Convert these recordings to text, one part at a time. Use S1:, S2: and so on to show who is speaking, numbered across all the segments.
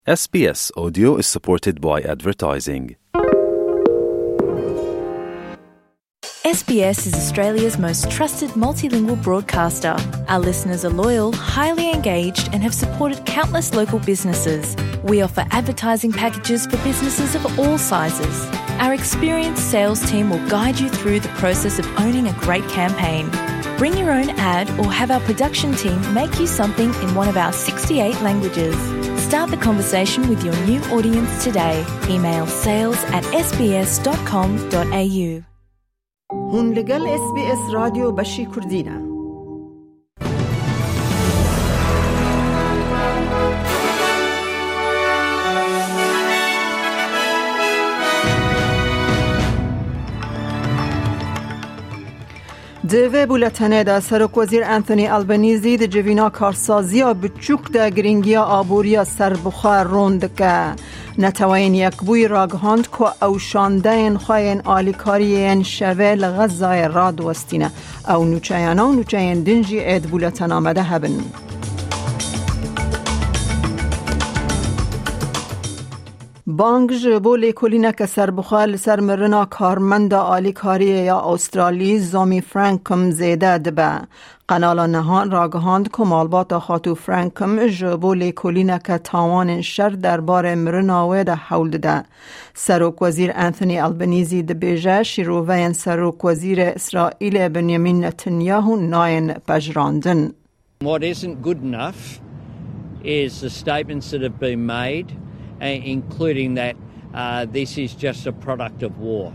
S1: SBS Audio is supported by advertising.
S2: SBS is Australia's most trusted multilingual broadcaster. Our listeners are loyal, highly engaged and have supported countless local businesses. We offer advertising packages for businesses of all sizes. Our experienced sales team will guide you through the process of owning a great campaign. Bring your own ad or have our production team make you something in one of our 68 languages. Start the conversation with your new audience today. Email sales@sbs.com.au.
S3: هون لگل SBS رادیو بشی کردینه. دوی بولتنه دا سرک وزیر انتونی آلبنیزی دا جوینا کارسازیا بچوک دا گرینگیا آبوریا سربخار روند که نتوین یک بوی راگهاند که اوشانده این خواهین آلیکاری این شوه لغزای راد وستینه او نوچهیانا و نوچهین دنجی اید بولتن آمده هبن. بانگ جبو لیکولینه که سربخال سر مرنا کارمند آلیکاری یا استرالی زامی فرانکم زیده دبه. قنال نهان راگهاند که مالبات خاتو فرانکم جبو لیکولینه که تاوان شر دربار مرناوه ده حول ده. سروک وزیر انتونی آلبنیزی دبیجه شیرووین سروک وزیر اسرائیل بنیامین نتانیاهو ناین پجراندن.
S4: What isn't good enough is the statements that have been made, including that this is just a product of war.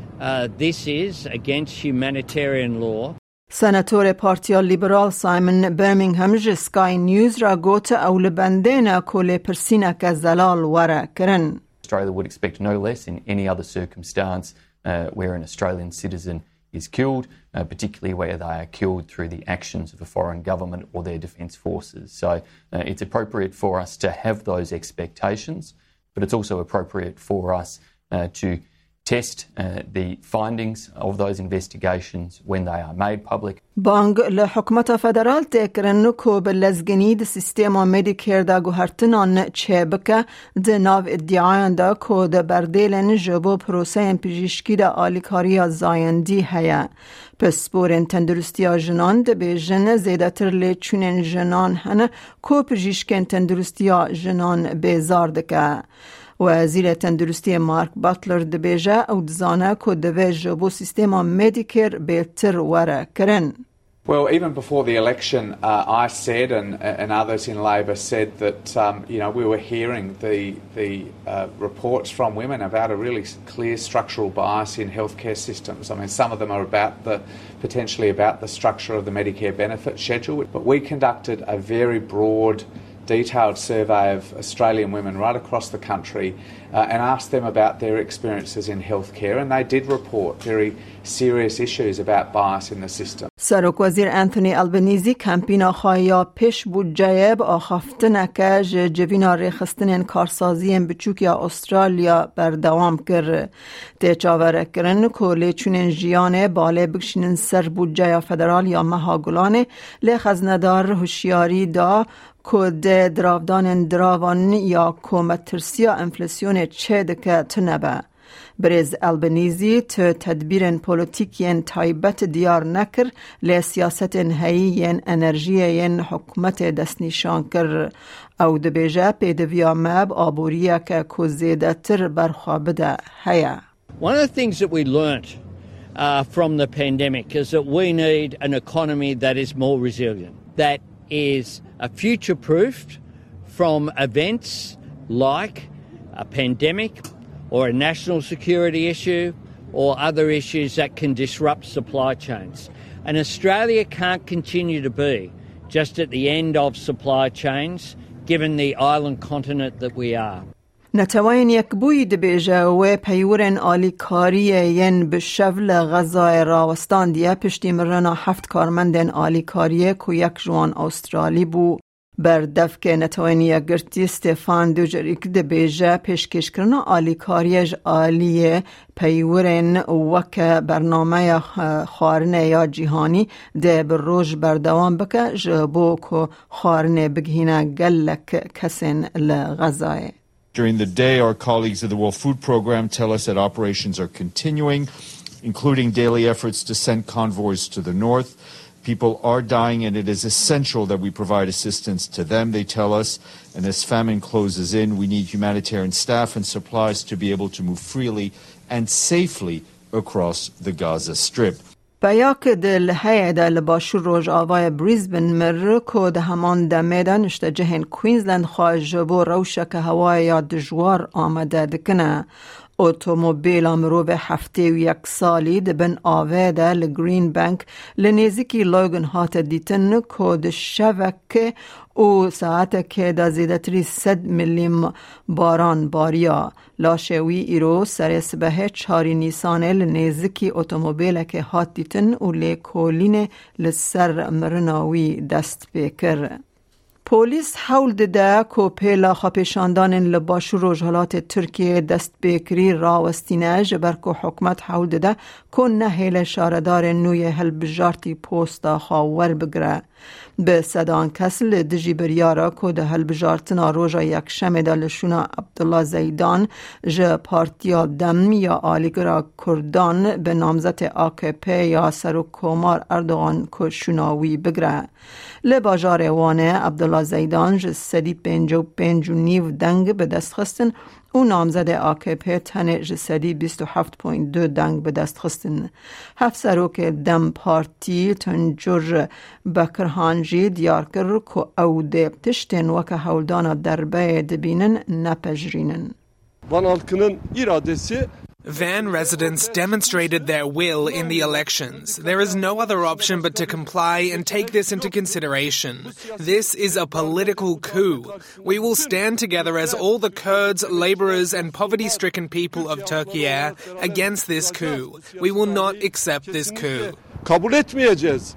S4: This is against humanitarian law.
S3: سناتور پارتیا لیبرال سایمن برمینگهم سکای نیوز را گوت اول بندین کل پرسینه که زلال وره کرن.
S5: Australia would expect no less in any other circumstance where an Australian citizen is killed, particularly where they are killed through the actions of a foreign government or their defence forces. So it's appropriate for us to have those expectations, but it's also appropriate for us to test the findings of those investigations when they are made public.
S3: بانگ لحکمت فدرال تکرن کو بلزگنی د سیستم مدیکر دا گوهرتنان چه بکه د ناو ادعایان دا کو د بردیلن جبو پروسه پزشکی دا آلیکاری زایندی هیا. پس بورن تندرستی جنان د بیژن زیادتر لیچونن جنان هنه کو پزشکن تندرستی جنان بیزار دکه. وزیر تندرستی مارک باتلر دبیجه او دزانه که دوی جبو سیستم مدیکر بهتر وره کرن.
S6: Well, even before the election, I said, and others in Labor said that we were hearing the reports from women about a really clear structural bias in healthcare systems. I mean, some of them are potentially about the structure of the Medicare benefit schedule, but we conducted a very broad, detailed survey of Australian women right across the country and asked them about their experiences in healthcare, and they did report very serious issues about bias in the system.
S3: سروک وزیر انتونی آلبنیزی کمپینا خواهی پیش بودجه با آخافتنه که جوینا ریخستن کارسازی بچوک یا استرالیا بردوام کرد. تیچاوره کرن که لیچونن جیانه باله بکشنن سر بودجه فدرال یا مهاگلانه لی خزندار هوشیاری دا کود دراودان دراوان یا کومترسیا انفلاسیون چه دکه تنبه. برز آلبنیزی تدبیر پولیتیکین تایبت دیار نکر لی سیاست هیین انرژیین حکومت دست نشان کر او دبیجه پیدویا مب آبوریه که کوزیده تر برخوابده هیا.
S4: One of the things that we learnt from the pandemic is that we need an economy that is more resilient, that is future-proofed from events like a pandemic or a national security issue or other issues that can disrupt supply chains. And Australia can't continue to be just at the end of supply chains, given the island continent that we are.
S3: نتوین یک بوی دبیجه و پیورن آلیکاری ین به شول غذای راوستان دیه پشتی مرنا 7 کارمندن آلیکاریه که یک جوان استرالی بو بردف که نتوانی گرتی استفان دوجریک ده بیجه پیشکش کرنا آلیکاریج آلیه پیورن وک برنامه خارنه یا جیهانی ده بروج بردوام بکه جبو که خارنه بگهینه گلک کسین لغزای.
S7: During the day, our colleagues of the World Food Programme tell us that operations are continuing, including daily efforts to send convoys to the north. People are dying, and it is essential that we provide assistance to them, they tell us. And as famine closes in, we need humanitarian staff and supplies to be able to move freely and safely across the Gaza Strip.
S3: بیاک دل هیده لباشور روژ آوای بریزبن مر که ده همان دمیده نشته جهن کوینزلند خواه جبو روشک هوای یا دجوار آمده دکنه. اتومبیل امرو به هفته و یک سالی دبن آویده لگرین بانک لنیزیکی لوگن هات دیتن که ده شوکه او ساعت که ده زیدتری 100 میلیم باران باریا لاشوی ایرو سر سبه 4 نیسانه لنیزیکی اتومبیل که هات دیتن و لیکولین لسر مرناوی دست بکر. پولیس حول ده که پیلا خاپیشاندان لباشو روجهالات ترکیه دست بکری راوستینه جبر که حکمت حول ده که نهیل شاردار نوی هلبجارتی پوستا خواور بگره. به صدان کسل دجی بریارا که ده هلبجارتنا روژا یک شمه لشونا عبدالله زیدان جه پارتیا دم یا آلیگرا کردان به نامزت AKP یا سرو کومار اردوغان که شوناوی بگره. لباجار وانه عبدالله زیدان جه 155 دنگ به دست خستن او نامزد AKP تنه جسدی 27.2 دنگ به دست خستن. هفت سروک دم پارتی تنجر بکرهانجی دیار کر که او ده تشتن وکه هولدانا دربه دبینن نپجرینن.
S8: Van halkının iradesi
S9: Van residents demonstrated their will in the elections. There is no other option but to comply and take this into consideration. This is a political coup. We will stand together as all the Kurds, labourers and poverty-stricken people of Turkey against this coup. We will not accept this coup.
S8: kabul etmeyeceğiz.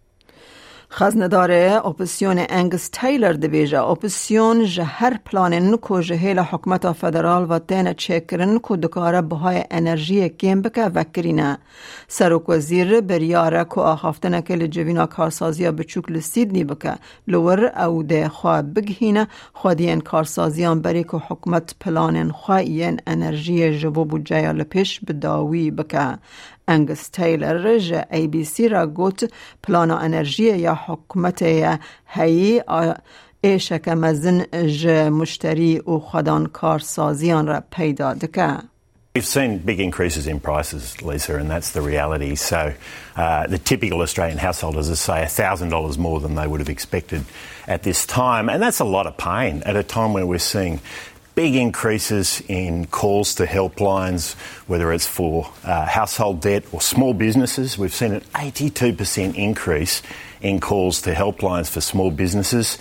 S3: خزندار اپوزیسیون انگس تایلر دویجه اپوزیسیون جهر پلانن کو جهیل حکومت فدرال و تین چکرن کو دکاره بهای انرژی کم بکه وکرینه. سروک وزیر بریاره کو آخافتنه که لجوینا کارسازی بچوک لسیدنی بکه لور او ده خواه بگهینه خودین کارسازیان بری که حکومت پلانن خواهین انرژی جبو بجای لپش بداوی بکه. انگس تایلر جه ABC را گوت پلان انرژی یا حکومت هایی ایشک مزن جه مشتری و خودان کارسازیان را پیدا دکه.
S10: We've seen big increases in prices, Lisa, and that's the reality. So the typical Australian household is, say, $1,000 more than they would have expected at this time. And that's a lot of pain at a time where we're seeing big increases in calls to helplines, whether it's for household debt or small businesses. We've seen an 82% increase in calls to helplines for small businesses.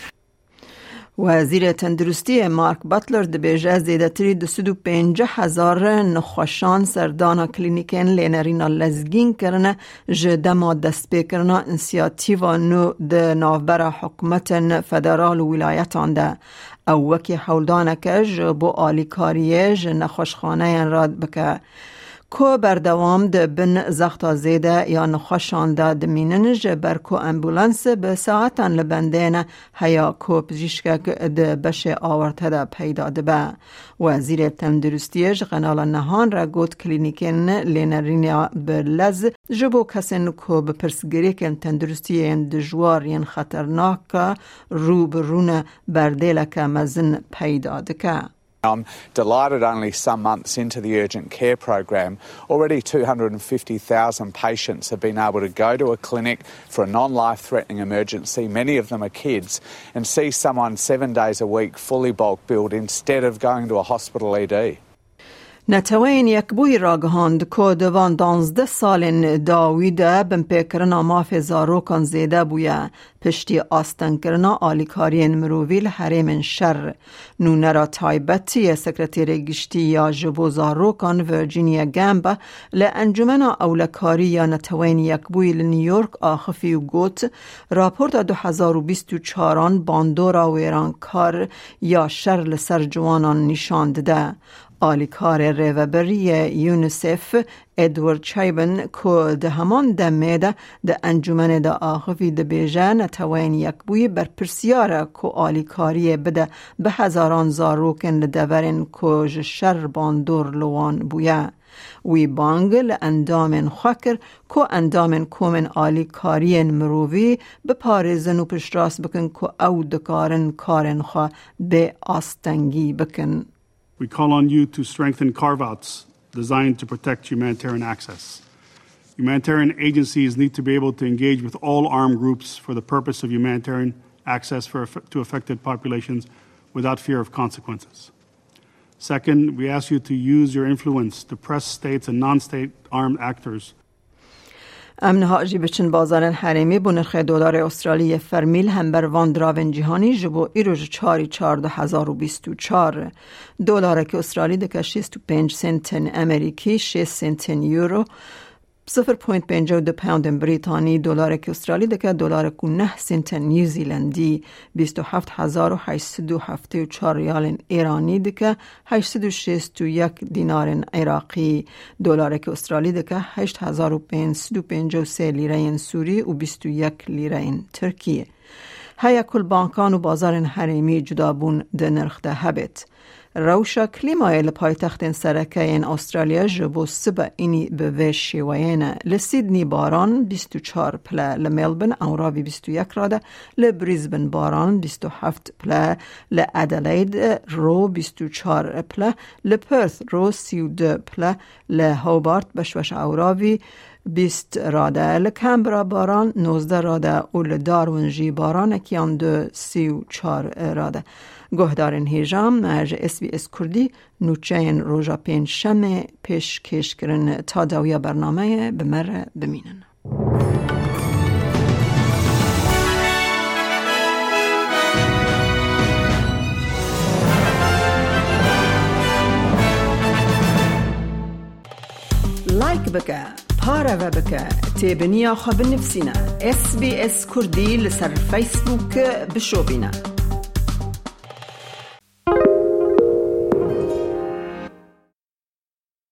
S3: وزیر تندرستی مارک باتلر دبیجه زیدتری 250,000 نخوشان سردانا کلینیکین لینرینا لزگین کرنه جدما دست بکرنا انسیاتیوا نو ده نافبر حکومت فدرال و ولایتان ده. او وکی حولدانه که جبو آلیکاریه جنخوشخانه راد بکه. کو بردوام ده بن زختا زیده یا نخوشان ده دمینن جبر کو امبولانس به ساعتان لبندین هیا کو پزیشکک ده بشه آورته ده پیدا ده به. وزیر تندرستیش غنال نهان را گوت کلینیکن لینرینیا بلز جبو کسین کو بپرسگری کن تندرستی دجوار ین خطرناک رو برون بردیلک مزن پیدا ده که.
S6: I'm delighted only some months into the urgent care program, already 250,000 patients have been able to go to a clinic for a non-life-threatening emergency, many of them are kids, and see someone 7 days a week fully bulk billed instead of going to a hospital ED.
S3: نتوین یک بوی راگهاند که دوان 12 سال داویده بمپیکرنا ماف زاروکان زیده بویه پشتی آستن کرنا آلیکارین مروویل حریم شر نونه را تایبتی سکرتیر گشتی یا جبو زاروکان ورجینیا گامبا لانجمن اولکاری یا نتوین یک بوی لنیورک آخفی و گوت راپورت 2024 باندورا ویران کار یا شر لسر جوانان نشاند ده. آلیکار ریوبری یونیسف ادوارد چایبن که ده همان دمیده ده انجمن ده آخوی ده بیجه نتوین یک بوی بر پرسیاره که آلیکاری بده به هزاران زاروکن لدورن که شر باندور لوان بویه. وی بانگ لأندامن خاکر که اندامن کومن آلیکاری مرووی به پارزن و پشتراس بکن که او دکارن کارن خواه به آستنگی بکن.
S11: We call on you to strengthen carve-outs designed to protect humanitarian access. Humanitarian agencies need to be able to engage with all armed groups for the purpose of humanitarian access to affected populations without fear of consequences. Second, we ask you to use your influence to press states and non-state armed actors.
S3: امن هاجی بچن بازار حریمی بو نرخ دلار استرالی فرمیل هم بر وان دراون جهانی جبو ایروژ 4.2024 دلار که استرالی دکه 65 سنت امریکی 6 سنت یورو 0.52 پوند بریتانی دلار که استرالی دکه دلار که 9 سنت نیوزیلندی 27,874 ریال ایرانی دکه 861 دینار عراقی دلار که استرالی دکه 8,553 لیره سوری و 21 لیره ترکیه. هیا کل بانکان و بازار حریمی جدابون ده نرخ ده هبت. روشا کلیمای لپایتخت سرکه این استرالیا جبو سبا اینی به وشی وینه لسیدنی باران 24 پله لملبن اوراوی 21 راده لبریزبن باران 27 پله لادلید رو 24 پله لپرث رو 32 پله لهوبارت بشوش اوراوی 20 راده لکمبرا باران 19 راده و لدارونجی باران اکیان دو 34 راده گهدارن هیجام مرج SBS کردی نوچین روژا پین شمه پیش کش کرن تا داویا برنامه بمره بمینن. لایک بکه پاره و بکه تیبنیا خواب نفسینا SBS کردی لسر فیسبوک بشو بینه